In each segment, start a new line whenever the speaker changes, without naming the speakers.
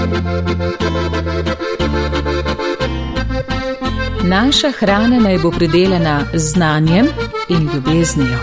Naša hrana naj bo pridelana z znanjem in ljubeznijo.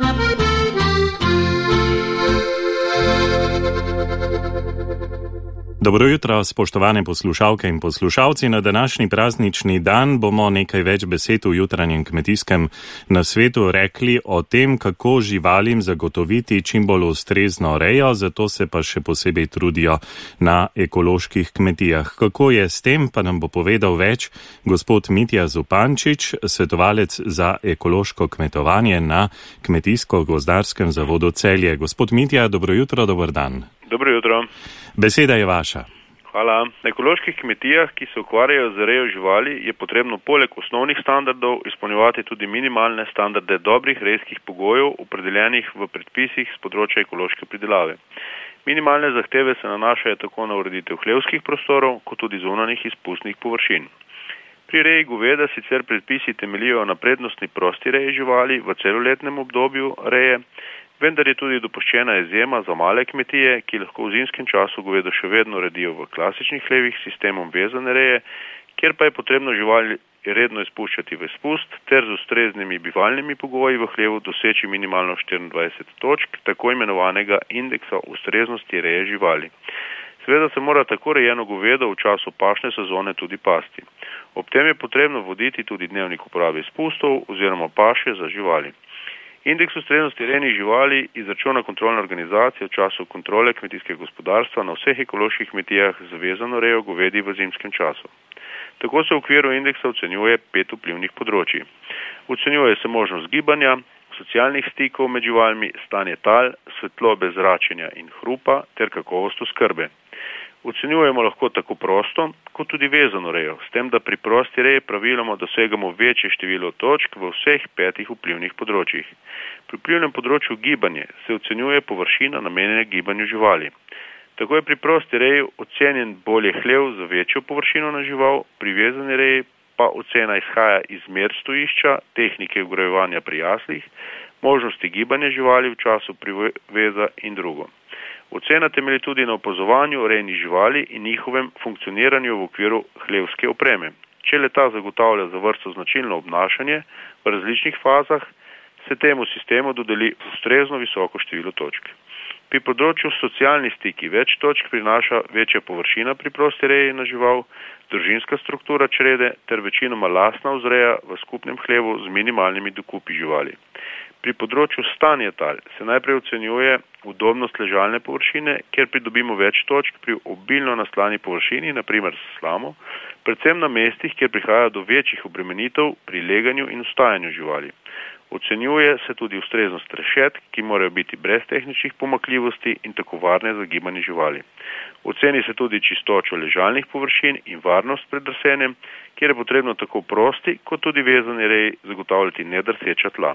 Dobro jutro, spoštovane poslušalke in poslušalci. Na današnji praznični dan bomo nekaj več besed v jutranjem kmetijskem nasvetu rekli o tem, kako živalim zagotoviti čim bolj ustrezno rejo, zato se pa še posebej trudijo na ekoloških kmetijah. Kako je s tem, pa nam bo povedal več gospod Mitja Zupančič, svetovalec za ekološko kmetovanje na Kmetijsko-gozdarskem zavodu Celje. Gospod Mitja, dobro jutro, dober dan.
Dobro jutro.
Beseda je vaša.
Hvala. Na ekoloških kmetijah, ki se ukvarjajo z rejo živali, je potrebno poleg osnovnih standardov izpolnjevati tudi minimalne standarde dobrih rejskih pogojev, opredeljenih v predpisih z področja ekološke pridelave. Minimalne zahteve se nanašajo tako na ureditev hlevskih prostorov, kot tudi zunanjih izpustnih površin. Pri reji goveda sicer predpisi temeljijo na prednostni prosti reji živali v celoletnem obdobju reje, vendar je tudi dopuščena izjema za male kmetije, ki lahko v zimskem času govedo še vedno redijo v klasičnih hlevih s sistemom vezane reje, kjer pa je potrebno živali redno izpuščati v izpust ter z ustreznimi bivalnimi pogoji v hlevu doseči minimalno 24 točk tako imenovanega indeksa ustreznosti reje živali. Seveda se mora tako rejeno govedo v času pašne sezone tudi pasti. Ob tem je potrebno voditi tudi dnevnik uporabe izpustov oziroma paše za živali. Indeks ustreznosti rejnih živali izračuna kontrolna organizacija v času kontrole kmetijskega gospodarstva na vseh ekoloških kmetijah z vezano rejo govedi v zimskem času. Tako se v okviru indeksa ocenjuje 5 vplivnih področij. Ocenjuje se možnost gibanja, socialnih stikov med živalmi, stanje tal, svetlobe, zračenja in hrupa ter kakovost oskrbe. Ocenjujemo lahko tako prosto, kot tudi vezano rejo, s tem, da pri prosti reji praviloma dosegamo večje število točk v vseh 5 vplivnih področjih. Pri vplivnem področju gibanje se ocenjuje površina namenjena gibanju živali. Tako je pri prosti reji ocenjen bolje hlev za večjo površino na žival, pri vezani reji pa ocena izhaja iz mer stojišča, tehnike vgrajevanja pri jaslih, možnosti gibanja živali v času priveza in drugo. Ocena temelji tudi na opazovanju rejnih živali in njihovem funkcioniranju v okviru hlevske opreme. Če le-ta zagotavlja za vrsto značilno obnašanje v različnih fazah, se temu sistemu dodeli ustrezno visoko število točk. Pri področju socialnih stiki več točk prinaša večja površina pri prosti reji na žival, družinska struktura črede ter večinoma lastna vzreja v skupnem hlevu z minimalnimi dokupi živali. Pri področju stanja tal se najprej ocenjuje udobnost ležalne površine, kjer pridobimo več točk pri obilno naslani površini, naprimer s slamo, predvsem na mestih, kjer prihaja do večjih obremenitev pri leganju in vstajanju živali. Ocenjuje se tudi ustreznost rešetk, ki morajo biti brez tehničnih pomanjkljivosti in tako varne za gibanje živali. Oceni se tudi čistočo ležalnih površin in varnost pred drsenjem, kjer je potrebno tako prosti kot tudi vezani reji zagotavljati nedrseča tla.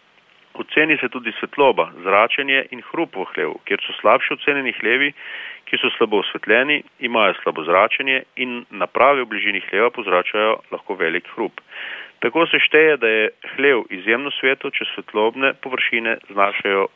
Oceni se tudi svetloba, zračenje in hrup v hlevu, kjer so slabše ocenjeni hlevi, ki so slabo osvetljeni, imajo slabo zračenje in naprave v bližini hleva povzročajo lahko velik hrup. Tako se šteje, da je hlev izjemno svetlo, če svetlobne površine znašajo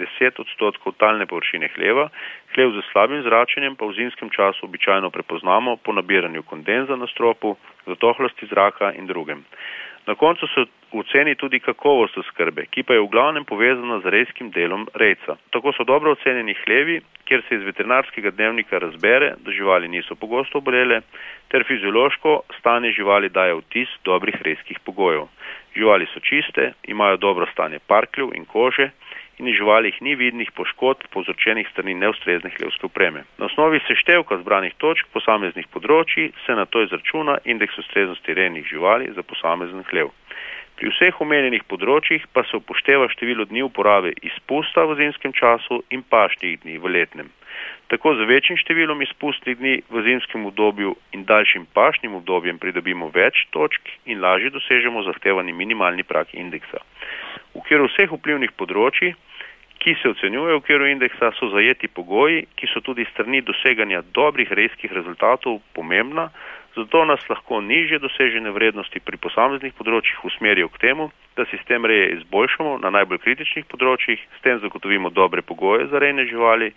10% talne površine hleva, hlev z slabim zračenjem pa v zimskem času običajno prepoznamo po nabiranju kondenza na stropu, zatohlosti zraka in drugem. Na koncu se oceni tudi kakovost oskrbe, ki pa je v glavnem povezana z rejskim delom rejca. Tako so dobro ocenjeni hlevi, kjer se iz veterinarskega dnevnika razbere, da živali niso pogosto obolele, ter fiziološko stanje živali daje vtis dobrih rejskih pogojev. Živali so čiste, imajo dobro stanje parkljev in kože in iz živalih ni vidnih poškodb povzročenih strani neustrezne hlevske opreme. Na osnovi seštevka zbranih točk posameznih področij se nato izračuna indeks ustreznosti rejnih živali za posamezen hlev. Pri vseh omenjenih področjih pa se upošteva število dni uporabe izpusta v zimskem času in pašnih dni v letnem. Tako z večjim številom izpustnih dni v zimskem obdobju in daljšim pašnim obdobjem pridobimo več točk in lažje dosežemo zahtevani minimalni prag indeksa. V okviru vseh vplivnih področij, ki se ocenjuje v okviru indeksa, so zajeti pogoji, ki so tudi strani doseganja dobrih rejskih rezultatov pomembna, zato nas lahko nižje dosežene vrednosti pri posameznih področjih usmerijo k temu, da sistem reje izboljšamo na najbolj kritičnih področjih, s tem zagotovimo dobre pogoje za rejne živali,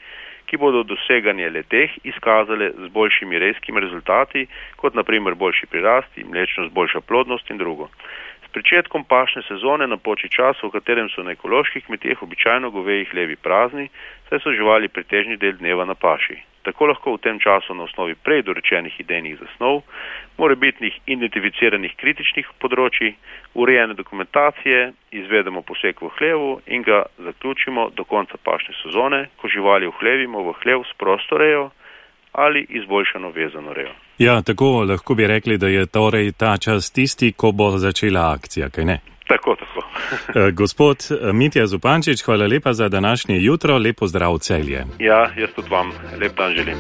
ki bodo doseganje leteh izkazale z boljšimi rejskimi rezultati, kot naprimer boljši prirasti, mlečnost, boljša plodnost in drugo. S pričetkom pašne sezone napoči čas, v katerem so na ekoloških kmetijah običajno goveji hlevi prazni, saj so živali pretežni del dneva na paši. Tako lahko v tem času na osnovi prej dorečenih idejnih zasnov, morebitnih identificiranih kritičnih področij, urejene dokumentacije, izvedemo poseg v hlevu in ga zaključimo do konca pašne sezone, ko živali vhlevimo v hlev s prosto rejo ali izboljšano vezano rejo.
Ja, tako lahko bi rekli, da je torej ta čas tisti, ko bo začela akcija, kaj ne?
Tako.
Gospod Mitja Zupančič, hvala lepa za današnje jutro, lepo zdrav Celje.
Ja, jaz tudi vam lep dan želim.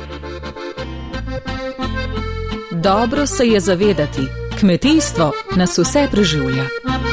Dobro se je zavedati, kmetijstvo nas vse preživlja.